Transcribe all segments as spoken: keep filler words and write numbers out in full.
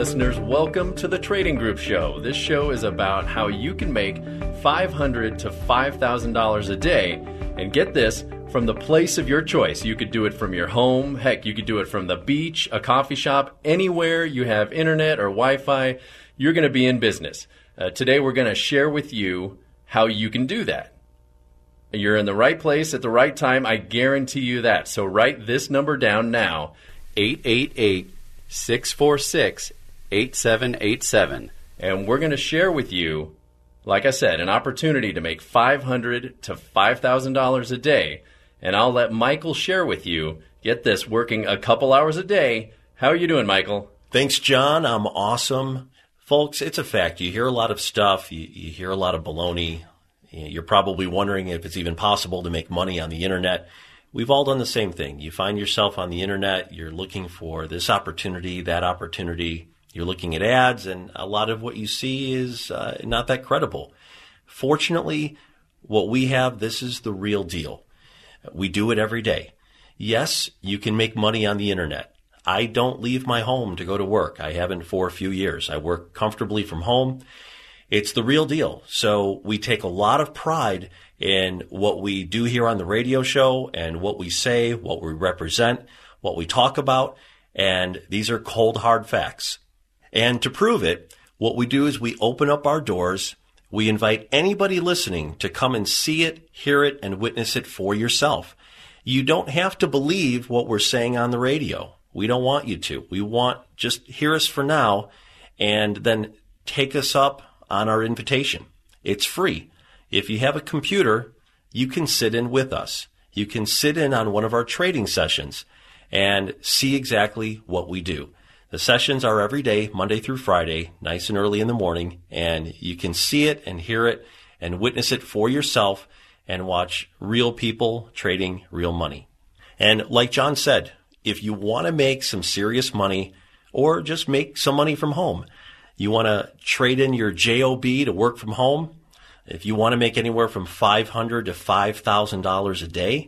listeners, welcome to the Trading Group Show. This show is about how you can make five hundred dollars to five thousand dollars a day, and get this, from the place of your choice. You could do it from your home. Heck, you could do it from the beach, a coffee shop, anywhere you have internet or Wi-Fi. You're going to be in business. Uh, today, we're going to share with you how you can do that. You're in the right place at the right time. I guarantee you that. So write this number down now, eight eight eight, six four six, eight seven eight seven. And we're going to share with you, like I said, an opportunity to make five hundred dollars to five thousand dollars a day. And I'll let Michael share with you, get this, working a couple hours a day. How are you doing, Michael? Thanks, John. I'm awesome. Folks, it's a fact. You hear a lot of stuff. You, you hear a lot of baloney. You're probably wondering if it's even possible to make money on the internet. We've all done the same thing. You find yourself on the internet. You're looking for this opportunity, that opportunity. You're looking at ads, and a lot of what you see is uh, not that credible. Fortunately, what we have, this is the real deal. We do it every day. Yes, you can make money on the internet. I don't leave my home to go to work. I haven't for a few years. I work comfortably from home. It's the real deal. So we take a lot of pride in what we do here on the radio show and what we say, what we represent, what we talk about. And these are cold, hard facts. And to prove it, what we do is we open up our doors. We invite anybody listening to come and see it, hear it, and witness it for yourself. You don't have to believe what we're saying on the radio. We don't want you to. We want just hear us for now and then take us up on our invitation. It's free. If you have a computer, you can sit in with us. You can sit in on one of our trading sessions and see exactly what we do. The sessions are every day, Monday through Friday, nice and early in the morning, and you can see it and hear it and witness it for yourself and watch real people trading real money. And like John said, if you want to make some serious money or just make some money from home, you want to trade in your job to work from home, if you want to make anywhere from five hundred dollars to five thousand dollars a day,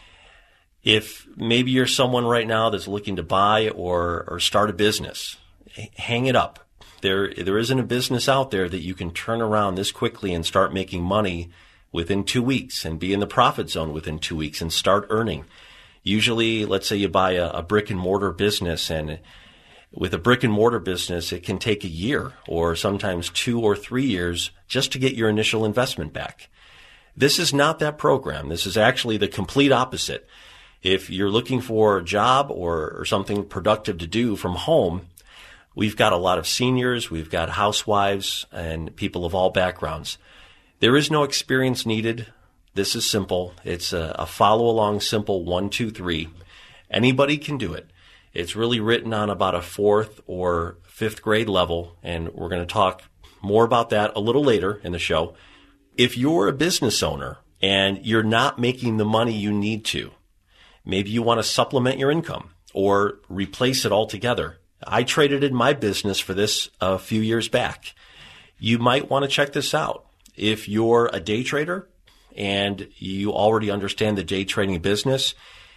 if maybe you're someone right now that's looking to buy or, or start a business, hang it up. There, there isn't a business out there that you can turn around this quickly and start making money within two weeks and be in the profit zone within two weeks and start earning. Usually, let's say you buy a, a brick and mortar business, and with a brick and mortar business, it can take a year or sometimes two or three years just to get your initial investment back. This is not that program. This is actually the complete opposite. If you're looking for a job or, or something productive to do from home, we've got a lot of seniors, we've got housewives, and people of all backgrounds. There is no experience needed. This is simple. It's a, a follow-along simple one, two, three. Anybody can do it. It's really written on about a fourth or fifth grade level, and we're going to talk more about that a little later in the show. If you're a business owner and you're not making the money you need to, maybe you want to supplement your income or replace it altogether. I traded in my business for this a few years back. You might want to check this out. If you're a day trader and you already understand the day trading business,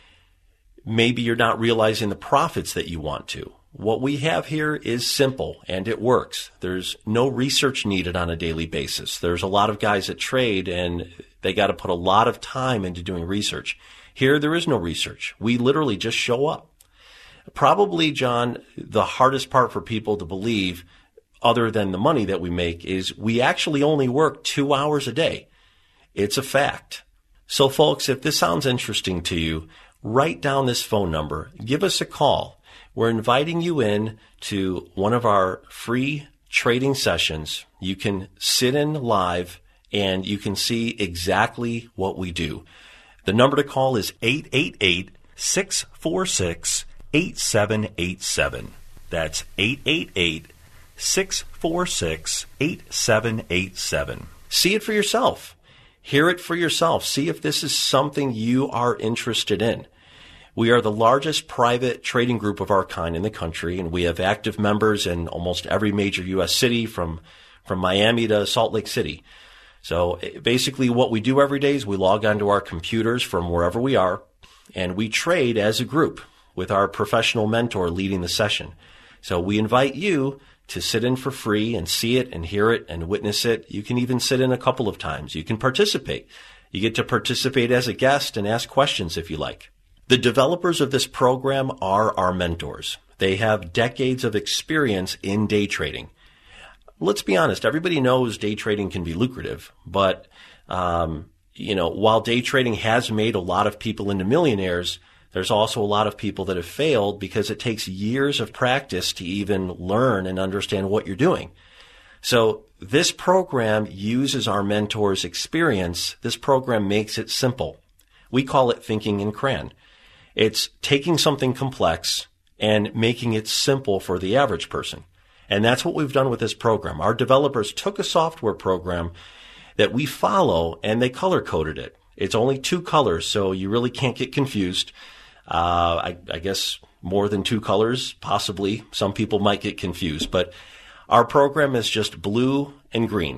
maybe you're not realizing the profits that you want to. What we have here is simple and it works. There's no research needed on a daily basis. There's a lot of guys that trade and they got to put a lot of time into doing research. Here, there is no research. We literally just show up. Probably, John, the hardest part for people to believe, other than the money that we make, is we actually only work two hours a day. It's a fact. So, folks, if this sounds interesting to you, write down this phone number. Give us a call. We're inviting you in to one of our free trading sessions. You can sit in live and you can see exactly what we do. The number to call is eight eight eight, six four six, eight seven eight seven. That's eight eight eight, six four six, eight seven eight seven. See it for yourself. Hear it for yourself. See if this is something you are interested in. We are the largest private trading group of our kind in the country, and we have active members in almost every major U S city from, from Miami to Salt Lake City. So basically what we do every day is we log onto our computers from wherever we are, and we trade as a group with our professional mentor leading the session. So we invite you to sit in for free and see it and hear it and witness it. You can even sit in a couple of times. You can participate. You get to participate as a guest and ask questions if you like. The developers of this program are our mentors. They have decades of experience in day trading. Let's be honest, everybody knows day trading can be lucrative, but um, you know, while day trading has made a lot of people into millionaires, there's also a lot of people that have failed because it takes years of practice to even learn and understand what you're doing. So this program uses our mentors' experience. This program makes it simple. We call it thinking in CRAN. It's taking something complex and making it simple for the average person. And that's what we've done with this program. Our developers took a software program that we follow and they color coded it. It's only two colors, so you really can't get confused. Uh, I, I guess more than two colors, possibly. Some people might get confused, but our program is just blue and green.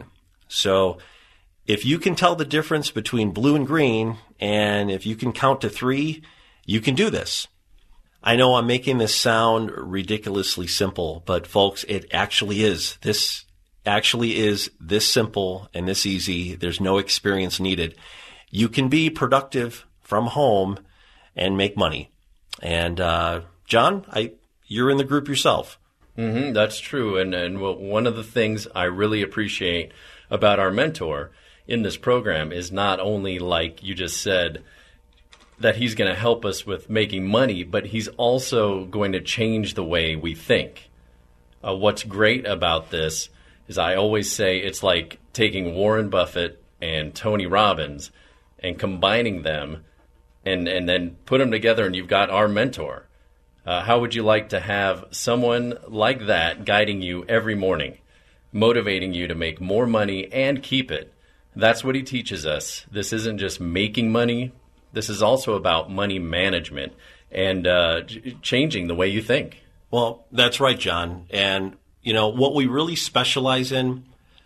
So if you can tell the difference between blue and green, and if you can count to three, you can do this. I know I'm making this sound ridiculously simple, but folks, it actually is. This actually is this simple and this easy. There's no experience needed. You can be productive from home and make money. And uh, John, I you're in the group yourself. Mm-hmm, that's true. And, and one of the things I really appreciate about our mentor in this program is not only, like you just said, that he's going to help us with making money, but he's also going to change the way we think. Uh, what's great about this is I always say it's like taking Warren Buffett and Tony Robbins and combining them and, and then put them together and you've got our mentor. Uh, how would you like to have someone like that guiding you every morning, motivating you to make more money and keep it? That's what he teaches us. This isn't just making money. This is also about money management and uh, ch- changing the way you think. Well, that's right, John. And, you know, what we really specialize in,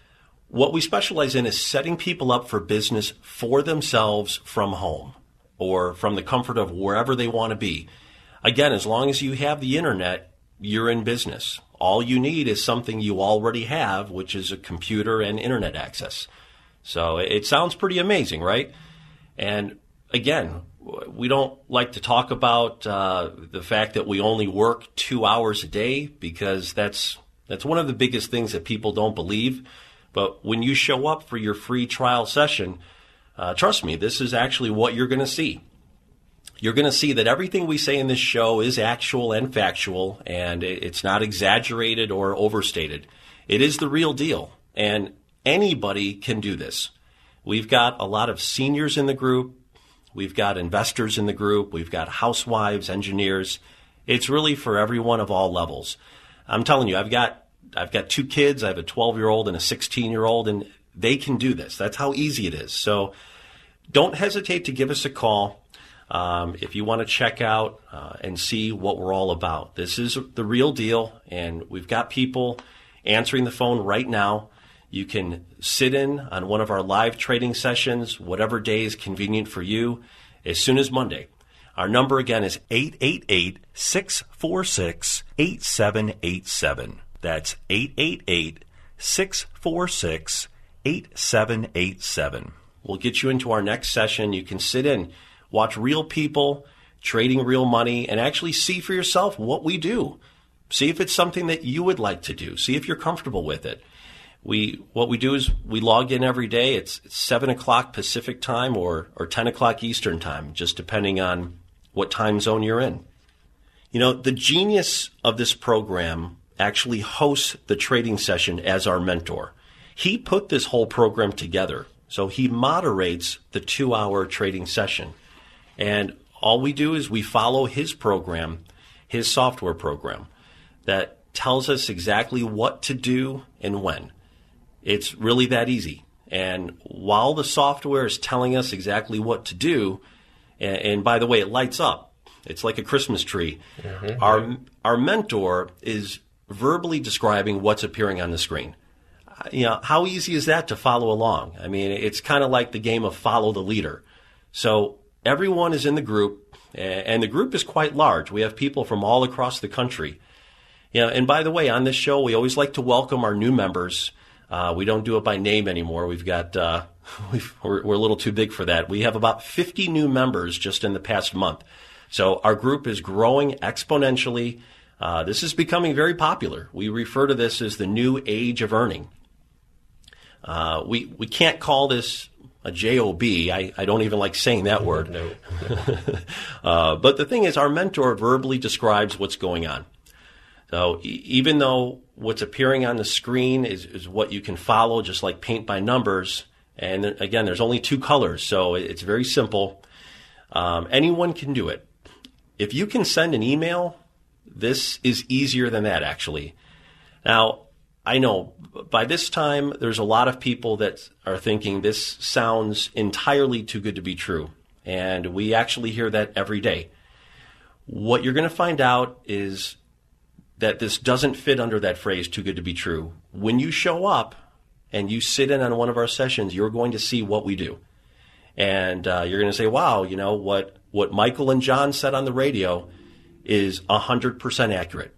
what we specialize in is setting people up for business for themselves from home or from the comfort of wherever they want to be. Again, as long as you have the internet, you're in business. All you need is something you already have, which is a computer and internet access. So it sounds pretty amazing, right? And again, we don't like to talk about uh, the fact that we only work two hours a day because that's that's one of the biggest things that people don't believe. But when you show up for your free trial session, uh, trust me, this is actually what you're going to see. You're going to see that everything we say in this show is actual and factual, and it's not exaggerated or overstated. It is the real deal, and anybody can do this. We've got a lot of seniors in the group. We've got investors in the group. We've got housewives, engineers. It's really for everyone of all levels. I'm telling you, I've got I've got two kids. I have a twelve-year-old and a sixteen-year-old, and they can do this. That's how easy it is. So don't hesitate to give us a call. Um, if you want to check out uh, and see what we're all about. This is the real deal, and we've got people answering the phone right now. You can sit in on one of our live trading sessions, whatever day is convenient for you, as soon as Monday. Our number again is eight eight eight, six four six, eight seven eight seven. That's eight eight eight, six four six, eight seven eight seven. We'll get you into our next session. You can sit in, watch real people trading real money, and actually see for yourself what we do. See if it's something that you would like to do. See if you're comfortable with it. We what we do is we log in every day. It's, it's seven o'clock Pacific time or, or ten o'clock Eastern time, just depending on what time zone you're in. You know, the genius of this program actually hosts the trading session as our mentor. He put this whole program together, so he moderates the two-hour trading session. And all we do is we follow his program, his software program, that tells us exactly what to do and when. It's really that easy. And while the software is telling us exactly what to do, and, and by the way, it lights up. It's like a Christmas tree. Mm-hmm. Our our mentor is verbally describing what's appearing on the screen. You know, how easy is that to follow along? I mean, it's kind of like the game of follow the leader. So everyone is in the group, and the group is quite large. We have people from all across the country. Yeah, and by the way, on this show, we always like to welcome our new members. Uh, we don't do it by name anymore. We've got uh, we've, we're, we're a little too big for that. We have about fifty new members just in the past month. So our group is growing exponentially. Uh, this is becoming very popular. We refer to this as the new age of earning. Uh, we we can't call this a job. I, I don't even like saying that word. No. uh, but the thing is, our mentor verbally describes what's going on. So e- even though what's appearing on the screen is, is what you can follow, just like paint by numbers, and again, there's only two colors, so it's very simple. Um, anyone can do it. If you can send an email, this is easier than that, actually. Now, I know by this time, there's a lot of people that are thinking this sounds entirely too good to be true. And we actually hear that every day. What you're going to find out is that this doesn't fit under that phrase, too good to be true. When you show up and you sit in on one of our sessions, you're going to see what we do. And uh, you're going to say, wow, you know, what, what Michael and John said on the radio is one hundred percent accurate.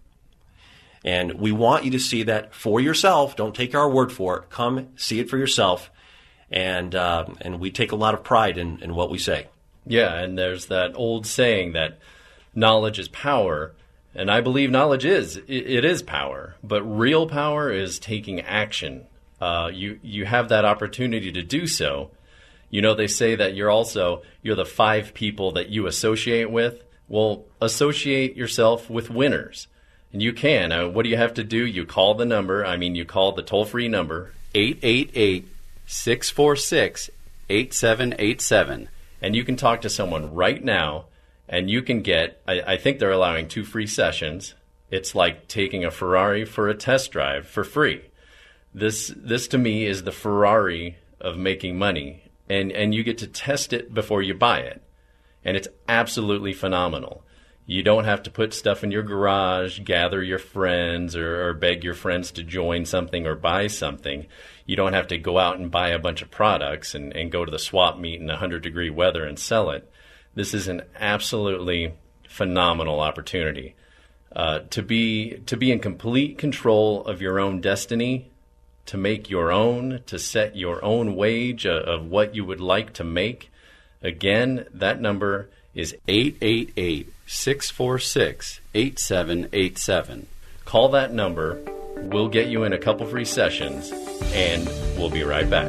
And we want you to see that for yourself. Don't take our word for it. Come see it for yourself. And uh, and we take a lot of pride in, in what we say. Yeah, and there's that old saying that knowledge is power. And I believe knowledge is. It, it is power. But real power is taking action. Uh, you, you have that opportunity to do so. You know, they say that you're also, you're the five people that you associate with. Well, associate yourself with winners. And you can. Uh, what do you have to do? You call the number. I mean, you call the toll-free number, eight eight eight, six four six, eight seven eight seven. And you can talk to someone right now, and you can get, I, I think they're allowing two free sessions. It's like taking a Ferrari for a test drive for free. This, this to me, is the Ferrari of making money. And, and you get to test it before you buy it. And it's absolutely phenomenal. You don't have to put stuff in your garage, gather your friends, or, or beg your friends to join something or buy something. You don't have to go out and buy a bunch of products and, and go to the swap meet in one hundred degree weather and sell it. This is an absolutely phenomenal opportunity. Uh, to be to be in complete control of your own destiny, to make your own, to set your own wage of, of what you would like to make. Again, that number is eight eight eight, six four six, eight seven eight seven. Call that number. We'll get you in a couple free sessions, and we'll be right back.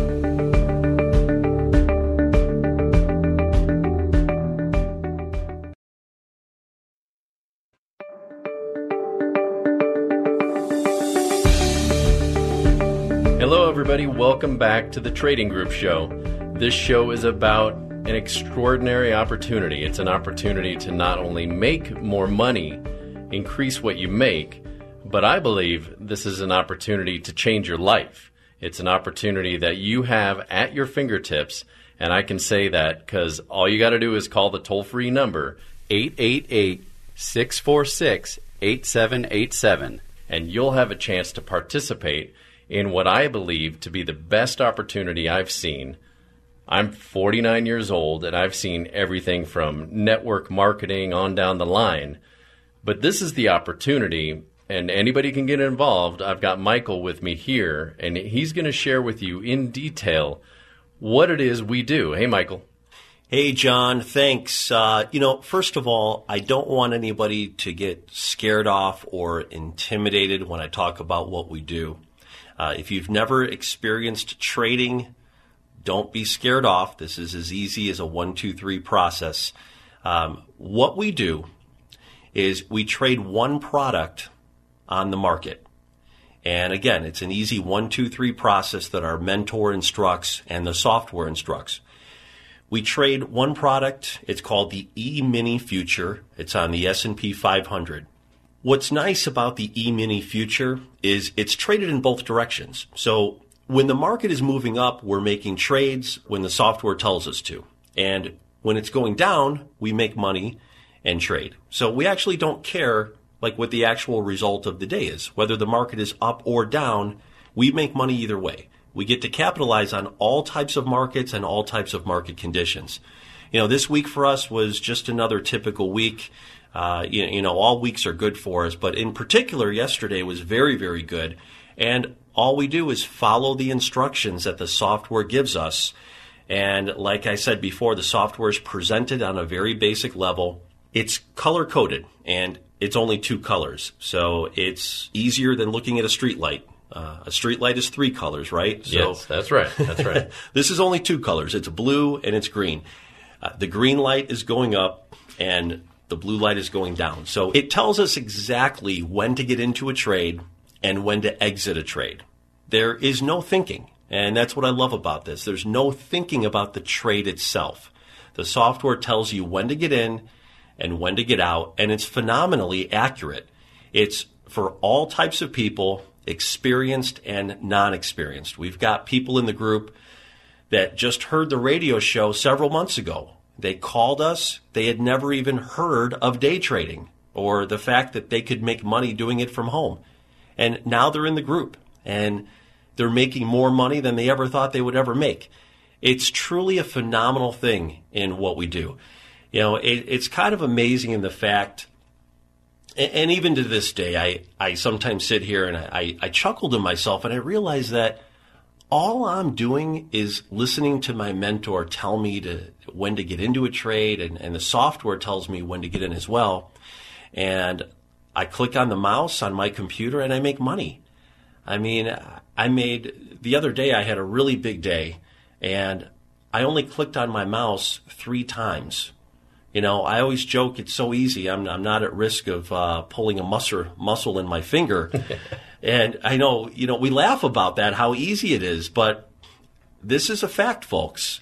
Hello, everybody. Welcome back to the Trading Group Show. This show is about an extraordinary opportunity. It's an opportunity to not only make more money, increase what you make, but I believe this is an opportunity to change your life. It's an opportunity that you have at your fingertips, and I can say that because all you got to do is call the toll-free number, eight eight eight, six four six, eight seven eight seven, and you'll have a chance to participate in what I believe to be the best opportunity I've seen. I'm forty-nine years old, and I've seen everything from network marketing on down the line. But this is the opportunity, and anybody can get involved. I've got Michael with me here, and he's going to share with you in detail what it is we do. Hey, Michael. Hey, John. Thanks. Uh, you know, first of all, I don't want anybody to get scared off or intimidated when I talk about what we do. Uh, if you've never experienced trading, don't be scared off. This is as easy as a one, two, three process. Um, what we do is we trade one product on the market. And again, it's an easy one, two, three process that our mentor instructs and the software instructs. We trade one product. It's called the E-mini future. It's on the S and P five hundred. What's nice about the E-mini future is it's traded in both directions. So when the market is moving up, we're making trades when the software tells us to. And when it's going down, we make money and trade. So we actually don't care like what the actual result of the day is. Whether the market is up or down, we make money either way. We get to capitalize on all types of markets and all types of market conditions. You know, this week for us was just another typical week. Uh, you, you know, all weeks are good for us, but in particular, yesterday was very, very good. And all we do is follow the instructions that the software gives us. And like I said before, the software is presented on a very basic level. It's color-coded, and it's only two colors. So it's easier than looking at a street light. Uh, a street light is three colors, right? So, yes, that's right. That's right. This is only two colors. It's blue and it's green. Uh, the green light is going up, and the blue light is going down. So it tells us exactly when to get into a trade and when to exit a trade. There is no thinking, and that's what I love about this. There's no thinking about the trade itself. The software tells you when to get in and when to get out, and it's phenomenally accurate. It's for all types of people, experienced and non-experienced. We've got people in the group that just heard the radio show several months ago. They called us. They had never even heard of day trading or the fact that they could make money doing it from home. And now they're in the group, and they're making more money than they ever thought they would ever make. It's truly a phenomenal thing in what we do. You know, it, it's kind of amazing in the fact, and, and even to this day, I, I sometimes sit here and I, I chuckle to myself, and I realize that all I'm doing is listening to my mentor tell me to when to get into a trade, and, and the software tells me when to get in as well. And I click on the mouse on my computer and I make money. I mean, I made, the other day I had a really big day, and I only clicked on my mouse three times. You know, I always joke it's so easy. I'm, I'm not at risk of uh, pulling a muscle, muscle in my finger. And I know, you know, we laugh about that, how easy it is, but this is a fact, folks.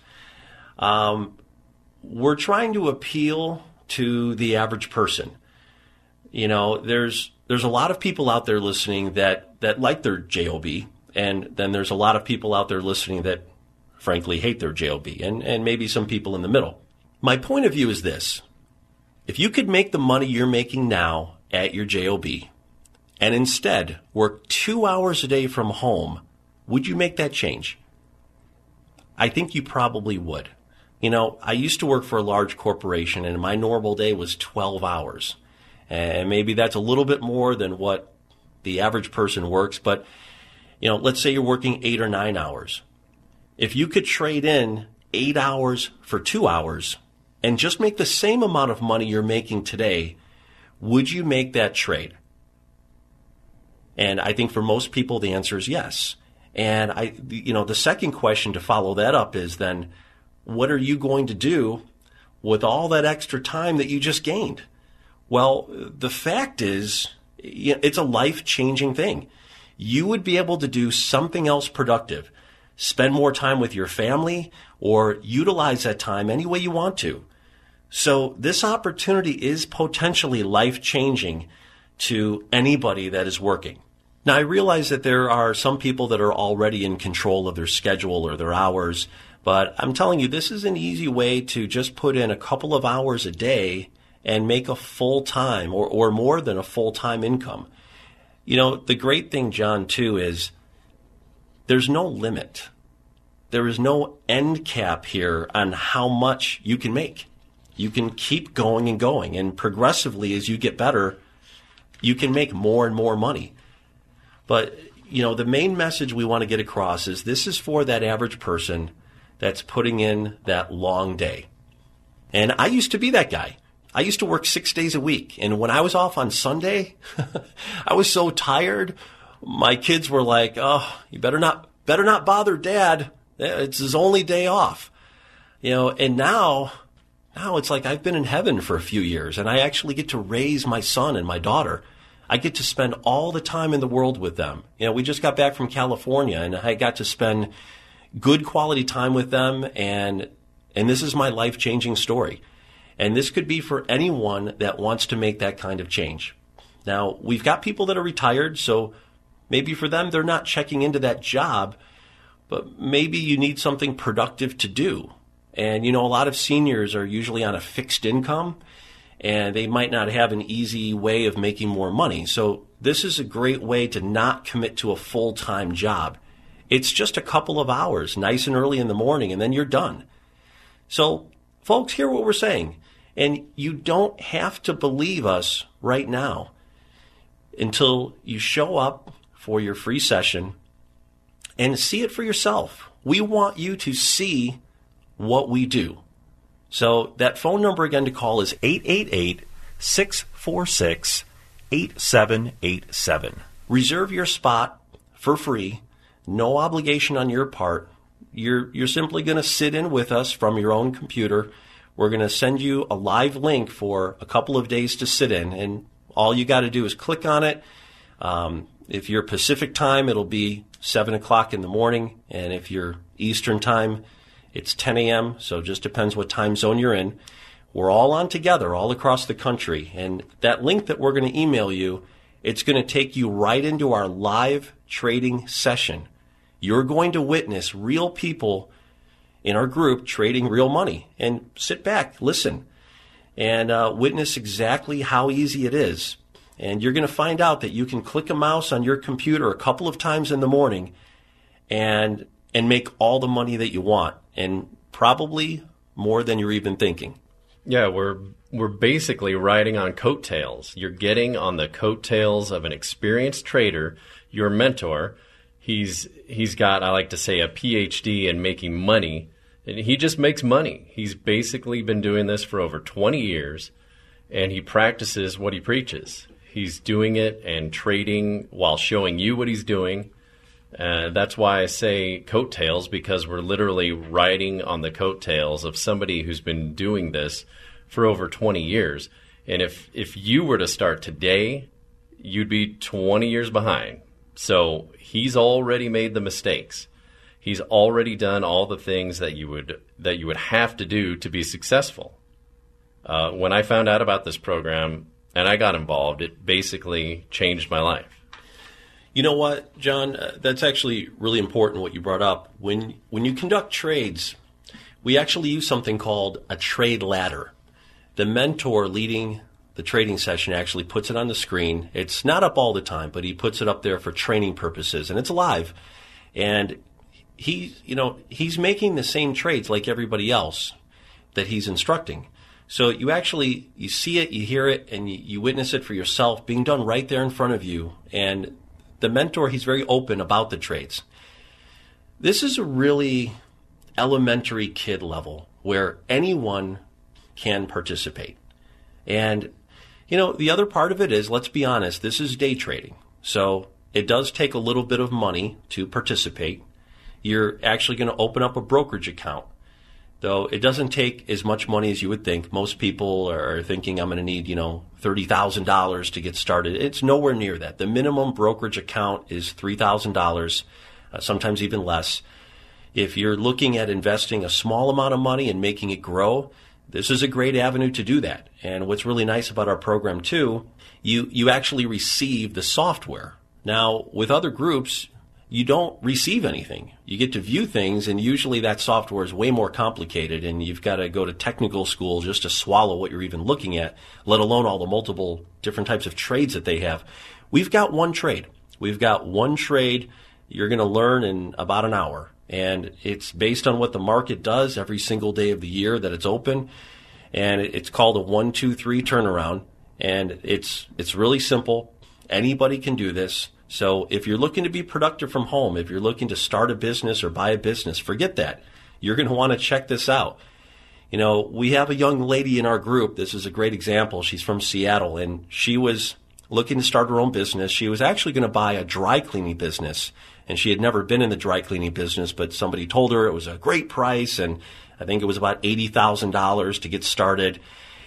Um, we're trying to appeal to the average person. You know, there's there's a lot of people out there listening that, that like their J O B, and then there's a lot of people out there listening that, frankly, hate their J O B, and, and maybe some people in the middle. My point of view is this. If you could make the money you're making now at your J O B and instead work two hours a day from home, would you make that change? I think you probably would. You know, I used to work for a large corporation, and my normal day was twelve hours. And maybe that's a little bit more than what the average person works, but, you know, let's say you're working eight or nine hours. If you could trade in eight hours for two hours and just make the same amount of money you're making today, would you make that trade? And I think for most people, the answer is yes. And I, you know, the second question to follow that up is then, what are you going to do with all that extra time that you just gained? Well, the fact is, it's a life-changing thing. You would be able to do something else productive, spend more time with your family, or utilize that time any way you want to. So this opportunity is potentially life-changing to anybody that is working. Now, I realize that there are some people that are already in control of their schedule or their hours, but I'm telling you, this is an easy way to just put in a couple of hours a day and make a full-time or, or more than a full-time income. You know, the great thing, John, too, is there's no limit. There is no end cap here on how much you can make. You can keep going and going, and progressively as you get better, you can make more and more money. But, you know, the main message we want to get across is this is for that average person that's putting in that long day. And I used to be that guy. I used to work six days a week, and when I was off on Sunday, I was so tired. My kids were like, "Oh, you better not, better not bother Dad. It's his only day off." You know, and now, now it's like I've been in heaven for a few years, and I actually get to raise my son and my daughter. I get to spend all the time in the world with them. You know, we just got back from California, and I got to spend good quality time with them, and and this is my life-changing story. And this could be for anyone that wants to make that kind of change. Now, we've got people that are retired, so maybe for them, they're not checking into that job, but maybe you need something productive to do. And, you know, a lot of seniors are usually on a fixed income, and they might not have an easy way of making more money. So this is a great way to not commit to a full-time job. It's just a couple of hours, nice and early in the morning, and then you're done. So, folks, hear what we're saying. And you don't have to believe us right now until you show up for your free session and see it for yourself. We want you to see what we do. So that phone number again to call is eight eight eight, six four six, eight seven eight seven. Reserve your spot for free, no obligation on your part. You're, you're simply going to sit in with us from your own computer. We're going to send you a live link for a couple of days to sit in, and all you got to do is click on it. Um, if you're Pacific time, it'll be seven o'clock in the morning, and if you're Eastern time, it's ten a.m., so it just depends what time zone you're in. We're all on together all across the country, and that link that we're going to email you, it's going to take you right into our live trading session. You're going to witness real people in our group trading real money, and sit back, listen, and uh, witness exactly how easy it is. And you're going to find out that you can click a mouse on your computer a couple of times in the morning and and make all the money that you want, and probably more than you're even thinking. Yeah, we're we're basically riding on coattails. You're getting on the coattails of an experienced trader, your mentor. He's he's got, I like to say, a P H D in making money. And he just makes money. He's basically been doing this for over twenty years, and he practices what he preaches. He's doing it and trading while showing you what he's doing. Uh, that's why I say coattails, because we're literally riding on the coattails of somebody who's been doing this for over twenty years. And if, if you were to start today, you'd be twenty years behind. So he's already made the mistakes. He's already done all the things that you would that you would have to do to be successful. Uh, when I found out about this program and I got involved, it basically changed my life. You know what, John? Uh, that's actually really important what you brought up. When when you conduct trades, we actually use something called a trade ladder. The mentor leading the trading session actually puts it on the screen. It's not up all the time, but he puts it up there for training purposes, and it's live. And he, you know, he's making the same trades like everybody else that he's instructing. So you actually, you see it, you hear it, and you, you witness it for yourself being done right there in front of you. And the mentor, he's very open about the trades. This is a really elementary kid level where anyone can participate. And, you know, the other part of it is, let's be honest, this is day trading. So it does take a little bit of money to participate. You're actually going to open up a brokerage account. Though it doesn't take as much money as you would think. Most people are thinking, I'm going to need, you know, thirty thousand dollars to get started. It's nowhere near that. The minimum brokerage account is three thousand dollars, uh, sometimes even less. If you're looking at investing a small amount of money and making it grow, this is a great avenue to do that. And what's really nice about our program, too, you, you actually receive the software. Now, with other groups, you don't receive anything. You get to view things, and usually that software is way more complicated, and you've got to go to technical school just to swallow what you're even looking at, let alone all the multiple different types of trades that they have. We've got one trade. We've got one trade you're going to learn in about an hour, and it's based on what the market does every single day of the year that it's open, and it's called a one, two, three turnaround, and it's it's really simple. Anybody can do this. So if you're looking to be productive from home, if you're looking to start a business or buy a business, forget that. You're going to want to check this out. You know, we have a young lady in our group. This is a great example. She's from Seattle, and she was looking to start her own business. She was actually going to buy a dry cleaning business, and she had never been in the dry cleaning business, but somebody told her it was a great price, and I think it was about eighty thousand dollars to get started.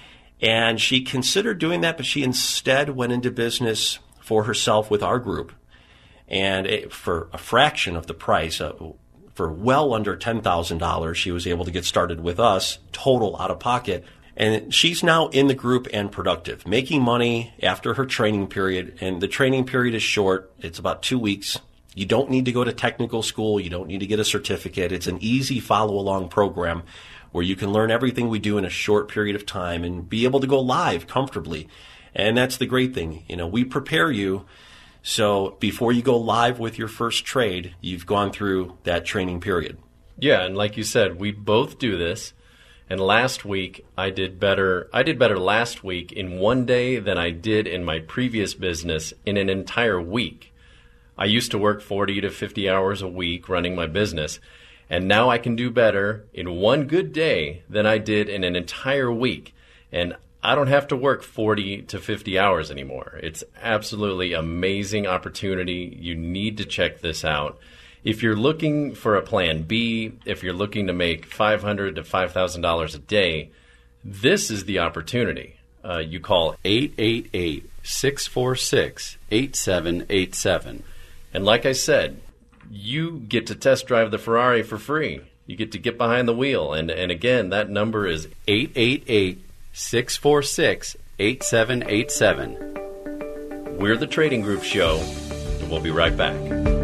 And she considered doing that, but she instead went into business for herself with our group, and it, for a fraction of the price, uh, for well under ten thousand dollars, she was able to get started with us, total out of pocket. And she's now in the group and productive, making money after her training period. And the training period is short. It's about two weeks. You don't need to go to technical school. You don't need to get a certificate. It's an easy follow-along program where you can learn everything we do in a short period of time and be able to go live comfortably. And that's the great thing. You know, we prepare you so before you go live with your first trade, you've gone through that training period. Yeah, and like you said, we both do this, And last week, I did better. I did better last week in one day than I did in my previous business in an entire week. I used to work forty to fifty hours a week running my business, and now I can do better in one good day than I did in an entire week. And I don't have to work forty to fifty hours anymore. It's absolutely amazing opportunity. You need to check this out. If you're looking for a plan B, if you're looking to make five hundred dollars to five thousand dollars a day, this is the opportunity. Uh, you call eight eight eight, six four six, eight seven eight seven. And like I said, you get to test drive the Ferrari for free. You get to get behind the wheel. And, and again, that number is eight eight eight, six four six, eight seven eight seven. We're the Trading Group Show, and we'll be right back.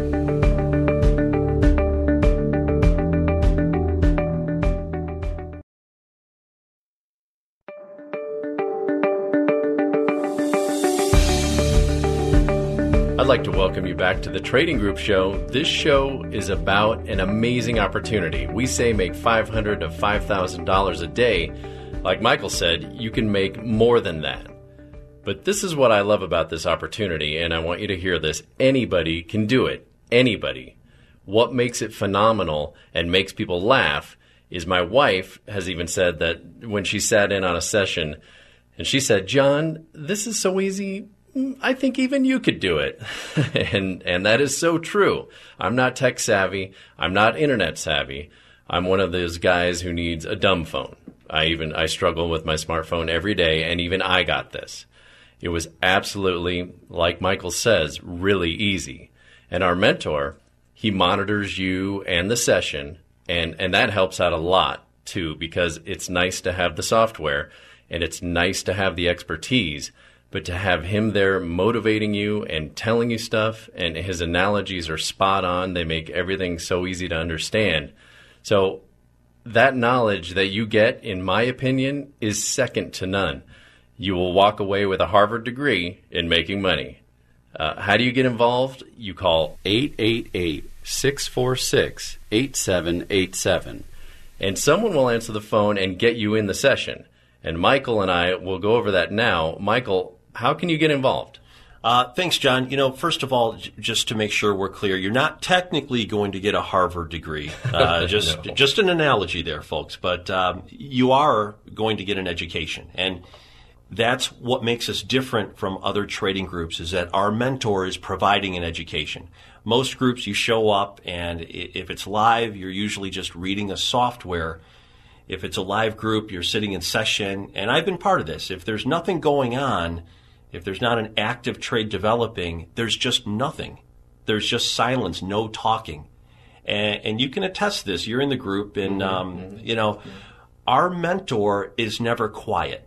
I'd like to welcome you back to the Trading Group Show. This show is about an amazing opportunity. We say make five hundred dollars to five thousand dollars a day. Like Michael said, you can make more than that. But this is what I love about this opportunity, and I want you to hear this. Anybody can do it. Anybody. What makes it phenomenal and makes people laugh is my wife has even said that when she sat in on a session, and she said, John, this is so easy, I think even you could do it. and and that is so true. I'm not tech savvy. I'm not internet savvy. I'm one of those guys who needs a dumb phone. I even I struggle with my smartphone every day, and even I got this. It was absolutely, like Michael says, really easy. And our mentor, he monitors you and the session, and, and that helps out a lot too, because it's nice to have the software and it's nice to have the expertise. But to have him there motivating you and telling you stuff, and his analogies are spot on. They make everything so easy to understand. So that knowledge that you get, in my opinion, is second to none. You will walk away with a Harvard degree in making money. Uh, how do you get involved? You call eight eight eight, six four six, eight seven eight seven. And someone will answer the phone and get you in the session. And Michael and I will go over that now. Michael, how can you get involved? Uh, thanks, John. You know, first of all, j- just to make sure we're clear, you're not technically going to get a Harvard degree. Uh, just, No. just an analogy there, folks. But um, you are going to get an education, and that's what makes us different from other trading groups. Is that our mentor is providing an education. Most groups, you show up, and if it's live, you're usually just reading a software. If it's a live group, you're sitting in session, and I've been part of this. If there's nothing going on, if there's not an active trade developing, there's just nothing. There's just silence, no talking. And, and you can attest to this. You're in the group, and, um, you know, our mentor is never quiet.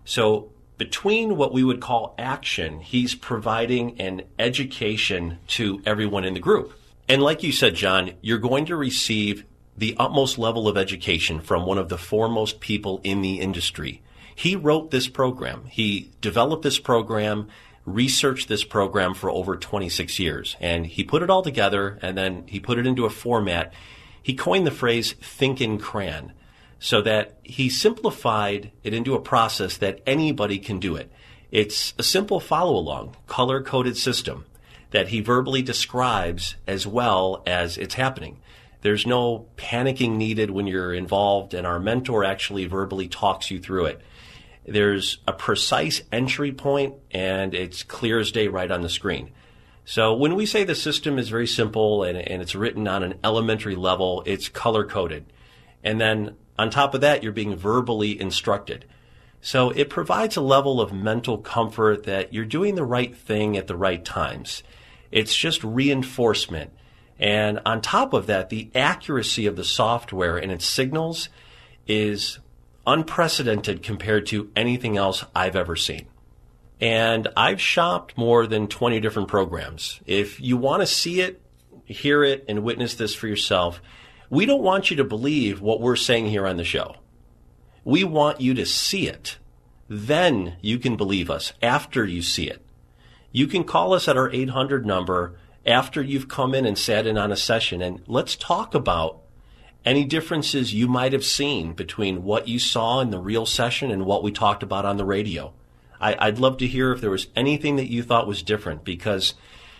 So between what we would call action, he's providing an education to everyone in the group. And like you said, John, you're going to receive the utmost level of education from one of the foremost people in the industry. He wrote this program. He developed this program, researched this program for over twenty-six years, and he put it all together, and then he put it into a format. He coined the phrase think and cran, so that he simplified it into a process that anybody can do it. It's a simple follow-along, color-coded system that he verbally describes as well as it's happening. There's no panicking needed when you're involved, and our mentor actually verbally talks you through it. There's a precise entry point, and it's clear as day right on the screen. So when we say the system is very simple and, and it's written on an elementary level, it's color-coded. And then on top of that, you're being verbally instructed. So it provides a level of mental comfort that you're doing the right thing at the right times. It's just reinforcement. And on top of that, the accuracy of the software and its signals is unprecedented compared to anything else I've ever seen. And I've shopped more than twenty different programs. If you want to see it, hear it, and witness this for yourself, we don't want you to believe what we're saying here on the show. We want you to see it. Then you can believe us after you see it. You can call us at our eight hundred number after you've come in and sat in on a session, and let's talk about any differences you might have seen between what you saw in the real session and what we talked about on the radio. I, I'd love to hear if there was anything that you thought was different, because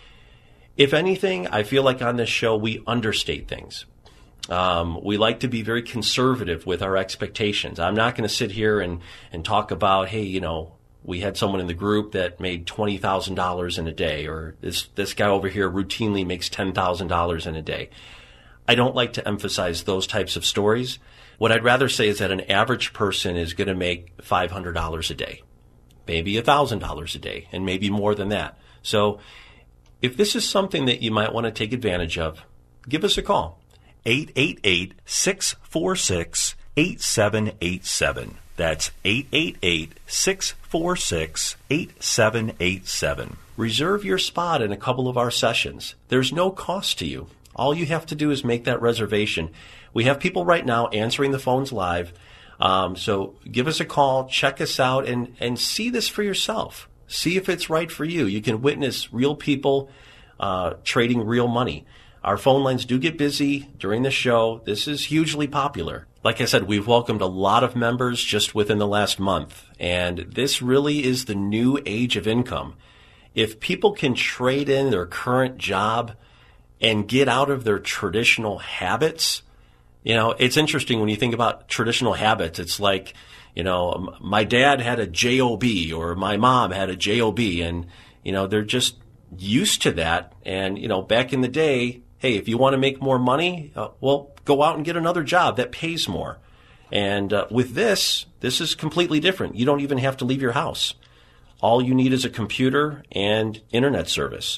if anything, I feel like on this show we understate things. Um, we like to be very conservative with our expectations. I'm not going to sit here and, and talk about, hey, you know, we had someone in the group that made twenty thousand dollars in a day, or this, this guy over here routinely makes ten thousand dollars in a day. I don't like to emphasize those types of stories. What I'd rather say is that an average person is going to make five hundred dollars a day, maybe one thousand dollars a day, and maybe more than that. So if this is something that you might want to take advantage of, give us a call. eight eight eight, six four six, eight seven eight seven. That's eight eight eight, six four six, eight seven eight seven. Reserve your spot in a couple of our sessions. There's no cost to you. All you have to do is make that reservation. We have people right now answering the phones live. Um, so give us a call, check us out, and, and see this for yourself. See if it's right for you. You can witness real people uh, trading real money. Our phone lines do get busy during the show. This is hugely popular. Like I said, we've welcomed a lot of members just within the last month, and this really is the new age of income. If people can trade in their current job and get out of their traditional habits, you know, it's interesting when you think about traditional habits. It's like, you know, my dad had a job or my mom had a job, and, you know, they're just used to that. And, you know, back in the day, hey, if you want to make more money, uh, well, go out and get another job that pays more. And uh, with this, this is completely different. You don't even have to leave your house. All you need is a computer and internet service.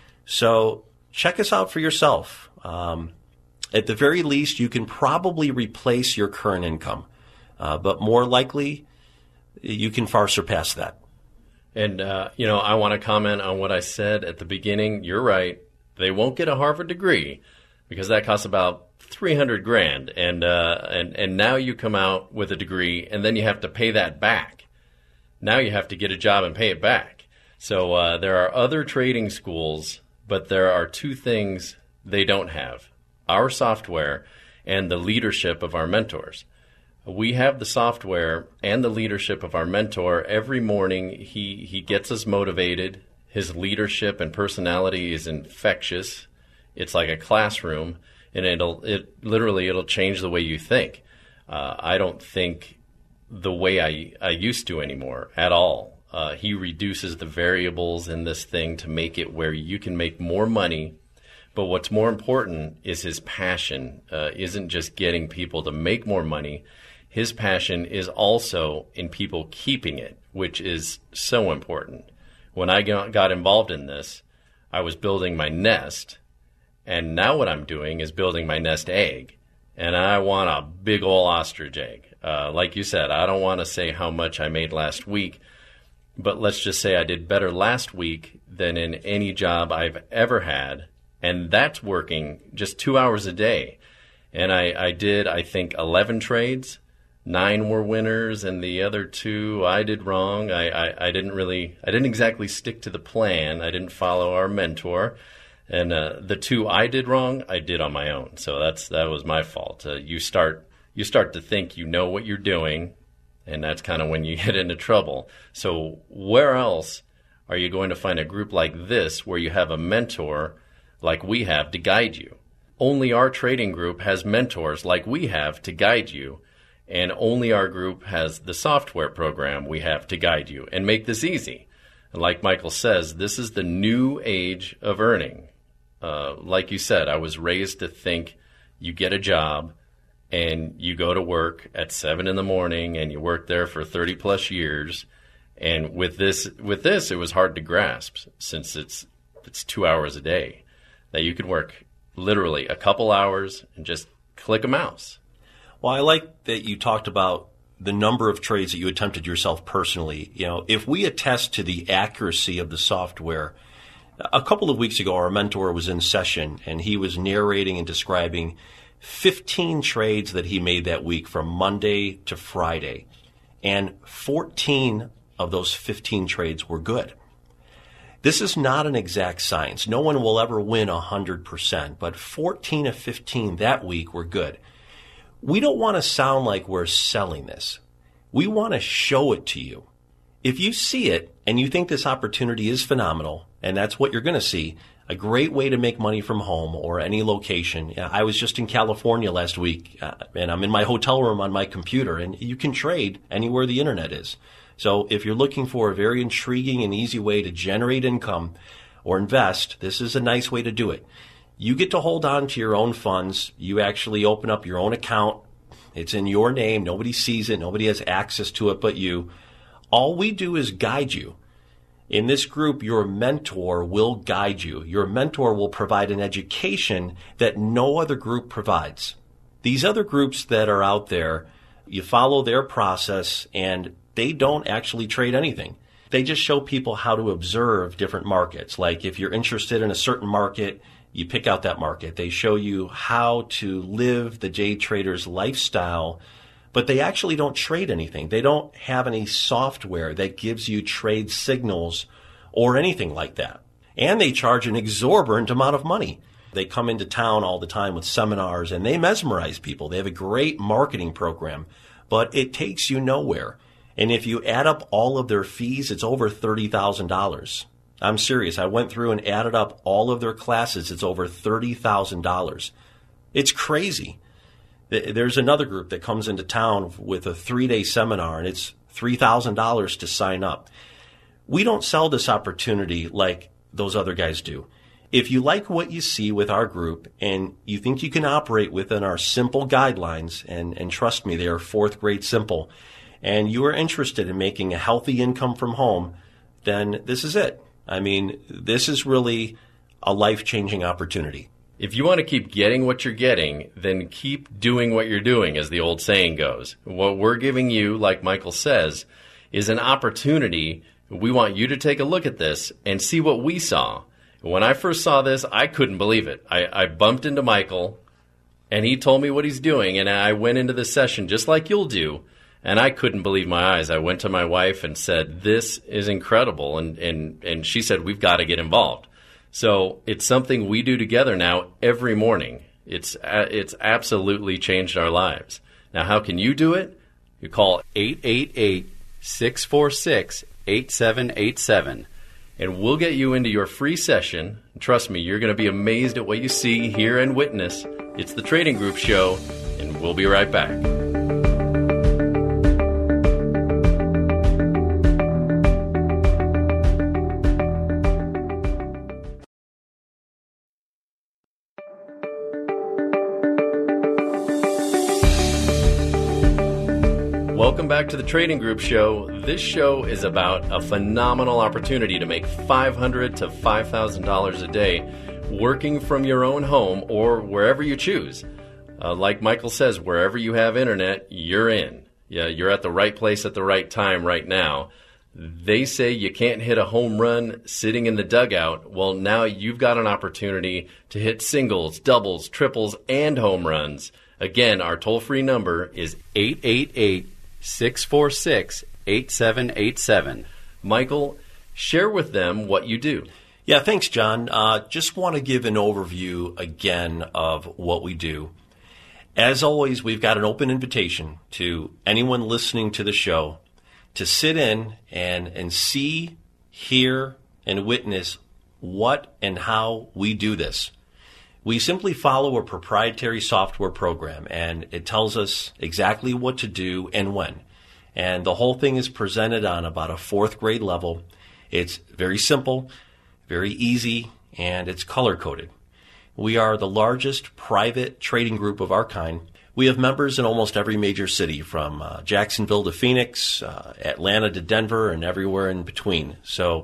So check us out for yourself. Um, at the very least, you can probably replace your current income. Uh, but more likely, you can far surpass that. And, uh, you know, I want to comment on what I said at the beginning. You're right. They won't get a Harvard degree because that costs about three hundred grand. And, uh, and, and now you come out with a degree and then you have to pay that back. Now you have to get a job and pay it back. So uh, there are other trading schools, but there are two things they don't have: our software and the leadership of our mentors. We have the software and the leadership of our mentor. Every morning he, he gets us motivated. His leadership and personality is infectious. It's like a classroom, and it'll it literally it'll change the way you think. Uh, I don't think the way I, I used to anymore at all. Uh, he reduces the variables in this thing to make it where you can make more money. But what's more important is his passion uh, isn't just getting people to make more money. His passion is also in people keeping it, which is so important. When I got involved in this, I was building my nest, and now what I'm doing is building my nest egg, and I want a big ol' ostrich egg. Uh, like you said, I don't want to say how much I made last week, but let's just say I did better last week than in any job I've ever had, and that's working just two hours a day. And I, I did, I think, eleven trades. Nine were winners, and the other two I did wrong. I, I, I didn't really, I didn't exactly stick to the plan. I didn't follow our mentor. And uh, the two I did wrong, I did on my own. So that's that was my fault. Uh, you start you start to think you know what you're doing, and that's kind of when you get into trouble. So where else are you going to find a group like this where you have a mentor like we have to guide you? Only our trading group has mentors like we have to guide you. And only our group has the software program we have to guide you and make this easy. And like Michael says, this is the new age of earning. Uh, like you said, I was raised to think you get a job and you go to work at seven in the morning and you work there for thirty plus years. And with this, with this, it was hard to grasp since it's it's two hours a day that you could work literally a couple hours and just click a mouse. Well, I like that you talked about the number of trades that you attempted yourself personally. You know, if we attest to the accuracy of the software, a couple of weeks ago, our mentor was in session, and he was narrating and describing fifteen trades that he made that week from Monday to Friday, and fourteen of those fifteen trades were good. This is not an exact science. No one will ever win one hundred percent, but fourteen of fifteen that week were good. We don't want to sound like we're selling this. We want to show it to you. If you see it and you think this opportunity is phenomenal, and that's what you're going to see, a great way to make money from home or any location. I was just in California last week, uh, and I'm in my hotel room on my computer, and you can trade anywhere the internet is. So if you're looking for a very intriguing and easy way to generate income or invest, this is a nice way to do it. You get to hold on to your own funds. You actually open up your own account. It's in your name. Nobody sees it. Nobody has access to it but you. All we do is guide you. In this group, your mentor will guide you. Your mentor will provide an education that no other group provides. These other groups that are out there, you follow their process and they don't actually trade anything. They just show people how to observe different markets. Like if you're interested in a certain market, you pick out that market. They show you how to live the day trader's lifestyle, but they actually don't trade anything. They don't have any software that gives you trade signals or anything like that. And they charge an exorbitant amount of money. They come into town all the time with seminars and they mesmerize people. They have a great marketing program, but it takes you nowhere. And if you add up all of their fees, it's over thirty thousand dollars. I'm serious. I went through and added up all of their classes. It's over thirty thousand dollars. It's crazy. There's another group that comes into town with a three-day seminar, and it's three thousand dollars to sign up. We don't sell this opportunity like those other guys do. If you like what you see with our group and you think you can operate within our simple guidelines, and, and trust me, they are fourth grade simple, and you are interested in making a healthy income from home, then this is it. I mean, this is really a life-changing opportunity. If you want to keep getting what you're getting, then keep doing what you're doing, as the old saying goes. What we're giving you, like Michael says, is an opportunity. We want you to take a look at this and see what we saw. When I first saw this, I couldn't believe it. I, I bumped into Michael, and he told me what he's doing, and I went into the session just like you'll do, and I couldn't believe my eyes. I went to my wife and said, this is incredible, and, and, and she said, we've got to get involved. So it's something we do together now every morning. It's uh, it's absolutely changed our lives. Now, how can you do it? You call eight eight eight, six four six, eight seven eight seven. and we'll get you into your free session. Trust me, you're going to be amazed at what you see, hear, and witness. It's the Trading Group Show, and we'll be right back. Welcome back to the Trading Group Show. This show is about a phenomenal opportunity to make five hundred dollars to five thousand dollars a day working from your own home or wherever you choose. Uh, like Michael says, wherever you have internet, you're in. Yeah, you're at the right place at the right time right now. They say you can't hit a home run sitting in the dugout. Well, now you've got an opportunity to hit singles, doubles, triples, and home runs. Again, our toll-free number is eight eight eight, six four six, eight seven eight seven. Michael, share with them what you do. Yeah, thanks, John. Uh, just want to give an overview again of what we do. As always, we've got an open invitation to anyone listening to the show to sit in and, and see, hear, and witness what and how we do this. We simply follow a proprietary software program, and it tells us exactly what to do and when. And the whole thing is presented on about a fourth grade level. It's very simple, very easy, and it's color-coded. We are the largest private trading group of our kind. We have members in almost every major city, from uh, Jacksonville to Phoenix, uh, Atlanta to Denver, and everywhere in between. So,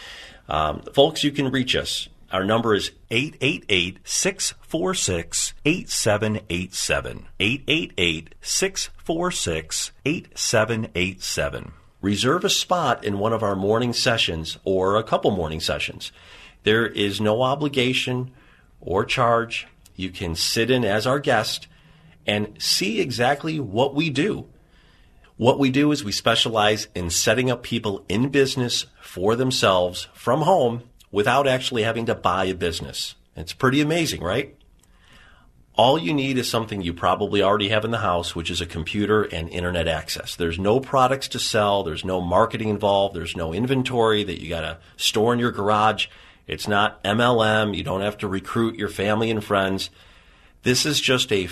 um, folks, you can reach us. Our number is eight eight eight, six four six, eight seven eight seven. eight eight eight, six four six, eight seven eight seven. Reserve a spot in one of our morning sessions or a couple morning sessions. There is no obligation or charge. You can sit in as our guest and see exactly what we do. What we do is we specialize in setting up people in business for themselves from home without actually having to buy a business. It's pretty amazing, right? All you need is something you probably already have in the house, which is a computer and internet access. There's no products to sell. There's no marketing involved. There's no inventory that you got to store in your garage. It's not M L M. You don't have to recruit your family and friends. This is just a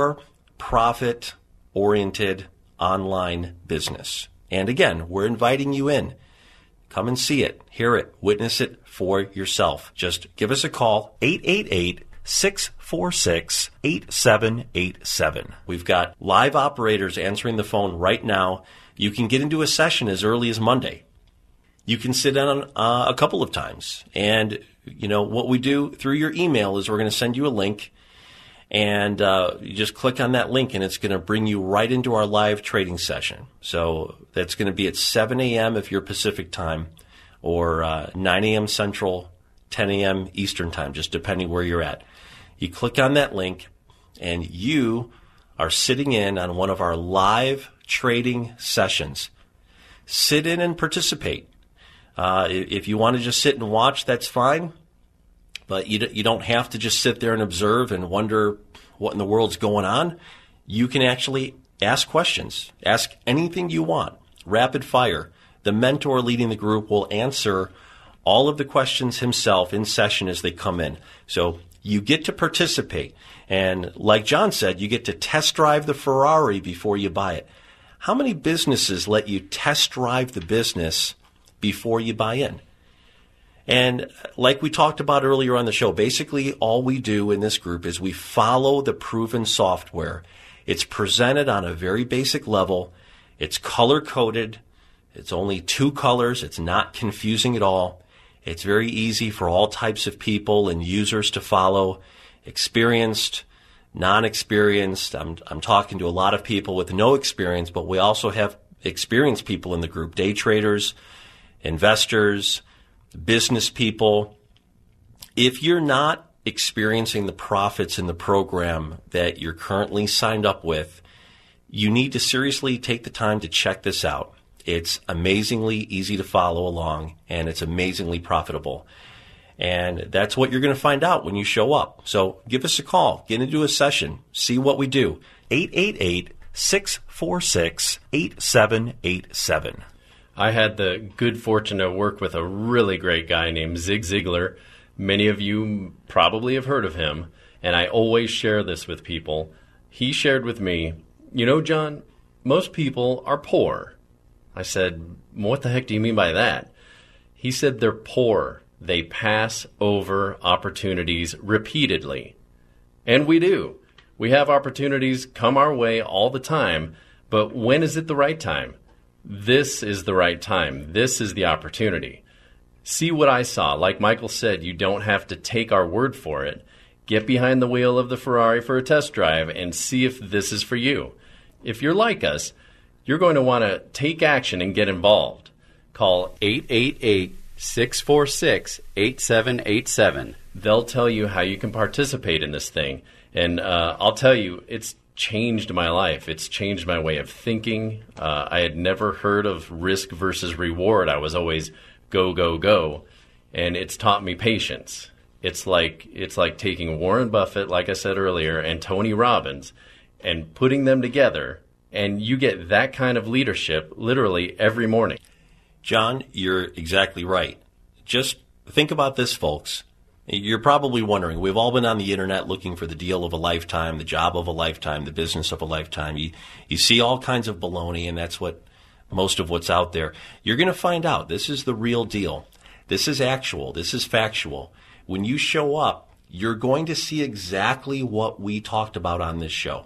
for-profit oriented online business. And again, we're inviting you in. Come and see it, hear it, witness it for yourself. Just give us a call, eight eight eight, six four six, eight seven eight seven. We've got live operators answering the phone right now. You can get into a session as early as Monday. You can sit down uh, a couple of times. And, you know, what we do through your email is we're going to send you a link. And uh, you just click on that link, and it's going to bring you right into our live trading session. So that's going to be at seven a.m. if you're Pacific time, or uh, nine a.m. Central, ten a.m. Eastern time, just depending where you're at. You click on that link, and you are sitting in on one of our live trading sessions. Sit in and participate. Uh, if you want to just sit and watch, that's fine. But you you don't have to just sit there and observe and wonder what in the world's going on. You can actually ask questions. Ask anything you want. Rapid fire. The mentor leading the group will answer all of the questions himself in session as they come in. So you get to participate. And like John said, you get to test drive the Ferrari before you buy it. How many businesses let you test drive the business before you buy in? And like we talked about earlier on the show, basically all we do in this group is we follow the proven software. It's presented on a very basic level. It's color-coded. It's only two colors. It's not confusing at all. It's very easy for all types of people and users to follow, experienced, non-experienced. I'm, I'm talking to a lot of people with no experience, but we also have experienced people in the group, day traders, investors, business people. If you're not experiencing the profits in the program that you're currently signed up with, you need to seriously take the time to check this out. It's amazingly easy to follow along, and it's amazingly profitable. And that's what you're going to find out when you show up. So give us a call, get into a session, see what we do. eight eight eight, six four six, eight seven eight seven. I had the good fortune to work with a really great guy named Zig Ziglar. Many of you probably have heard of him, and I always share this with people. He shared with me, you know, John, most people are poor. I said, what the heck do you mean by that? He said they're poor. They pass over opportunities repeatedly. And we do. We have opportunities come our way all the time, but when is it the right time? This is the right time. This is the opportunity. See what I saw. Like Michael said, you don't have to take our word for it. Get behind the wheel of the Ferrari for a test drive and see if this is for you. If you're like us, you're going to want to take action and get involved. Call eight eight eight, six four six, eight seven eight seven. They'll tell you how you can participate in this thing. And uh, I'll tell you, it's changed my life. It's changed my way of thinking. Uh, I had never heard of risk versus reward. I was always go, go, go. And it's taught me patience. It's like it's like taking Warren Buffett, like I said earlier, and Tony Robbins and putting them together, and you get that kind of leadership literally every morning. John, you're exactly right. Just think about this, folks. You're probably wondering, we've all been on the internet looking for the deal of a lifetime, the job of a lifetime, the business of a lifetime. You, you see all kinds of baloney, and that's what most of what's out there. You're going to find out this is the real deal. This is actual. This is factual. When you show up, you're going to see exactly what we talked about on this show.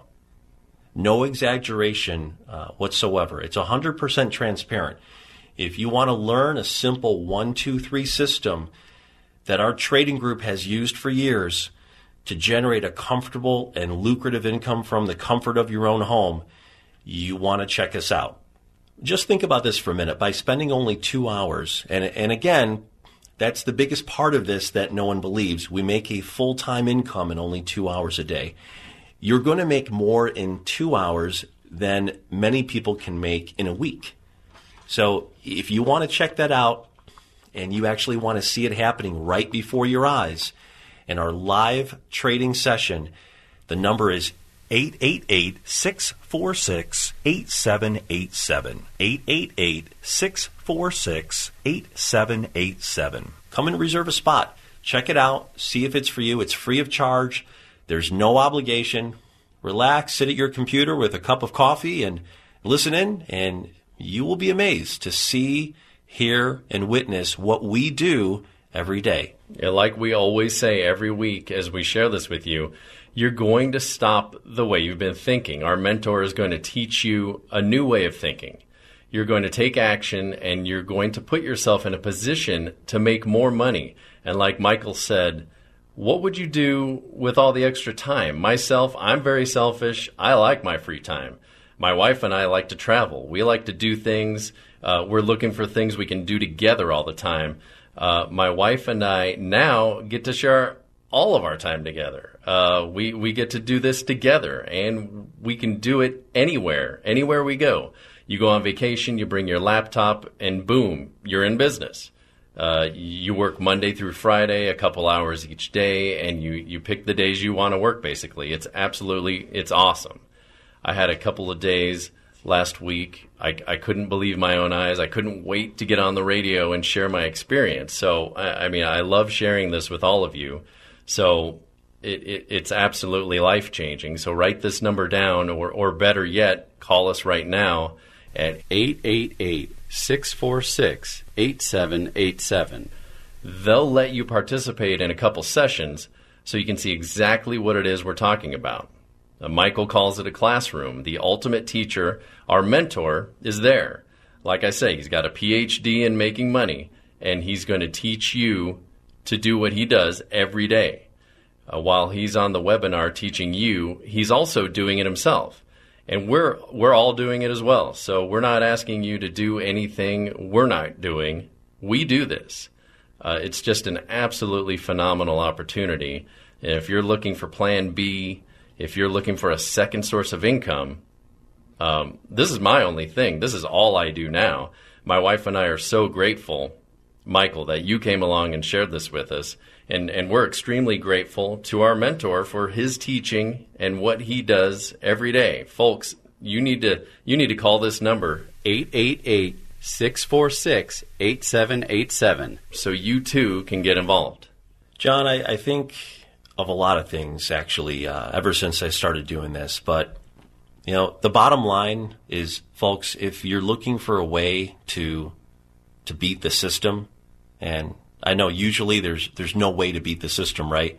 No exaggeration uh, whatsoever. It's one hundred percent transparent. If you want to learn a simple one, two, three system that our trading group has used for years to generate a comfortable and lucrative income from the comfort of your own home, you want to check us out. Just think about this for a minute. By spending only two hours, and, and again, that's the biggest part of this that no one believes. We make a full-time income in only two hours a day. You're going to make more in two hours than many people can make in a week. So if you want to check that out, and you actually want to see it happening right before your eyes in our live trading session, The number is eight eight eight, six four six, eight seven eight seven. eight eight eight, six four six, eight seven eight seven. Come and reserve a spot. Check it out. See if it's for you. It's free of charge. There's no obligation. Relax, sit at your computer with a cup of coffee and listen in, and you will be amazed to see, hear, and witness what we do every day. Yeah, like we always say every week as we share this with you, you're going to stop the way you've been thinking. Our mentor is going to teach you a new way of thinking. You're going to take action, and you're going to put yourself in a position to make more money. And like Michael said, what would you do with all the extra time? Myself, I'm very selfish. I like my free time. My wife and I like to travel. We like to do things. Uh, we're looking for things we can do together all the time. Uh, my wife and I now get to share all of our time together. Uh, we, we get to do this together, and we can do it anywhere, anywhere we go. You go on vacation, you bring your laptop, and boom, you're in business. Uh, you work Monday through Friday, a couple hours each day, and you, you pick the days you want to work, basically. It's absolutely, it's awesome. I had a couple of days last week. I, I couldn't believe my own eyes. I couldn't wait to get on the radio and share my experience. So, I, I mean, I love sharing this with all of you. So it, it, it's absolutely life-changing. So write this number down, or, or better yet, call us right now at eight eight eight, six four six, eight seven eight seven. They'll let you participate in a couple sessions so you can see exactly what it is we're talking about. Uh, Michael calls it a classroom. The ultimate teacher, our mentor, is there. Like I say, he's got a P H D in making money, and he's going to teach you to do what he does every day. Uh, while he's on the webinar teaching you, he's also doing it himself. And we're we're all doing it as well. So we're not asking you to do anything we're not doing. We do this. Uh, it's just an absolutely phenomenal opportunity. And if you're looking for Plan B, if you're looking for a second source of income, um, this is my only thing. This is all I do now. My wife and I are so grateful, Michael, that you came along and shared this with us. And, and we're extremely grateful to our mentor for his teaching and what he does every day. Folks, you need to you need to call this number, eight eight eight, six four six, eight seven eight seven, so you too can get involved. John, I, I think of a lot of things, actually, uh, ever since I started doing this. But, you know, the bottom line is, folks, if you're looking for a way to to beat the system, and I know usually there's there's no way to beat the system, right?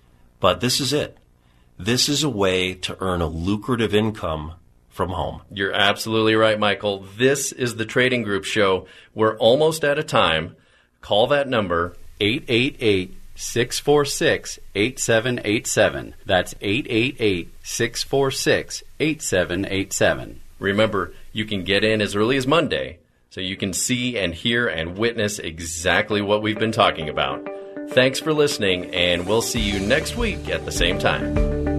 But this is it. This is a way to earn a lucrative income from home. You're absolutely right, Michael. This is the Trading Group Show. We're almost out of time. Call that number, eight eight eight, six four six, eight seven eight seven. That's eight eight eight, six four six, eight seven eight seven. Remember, you can get in as early as Monday, so you can see and hear and witness exactly what we've been talking about. Thanks for listening, and we'll see you next week at the same time.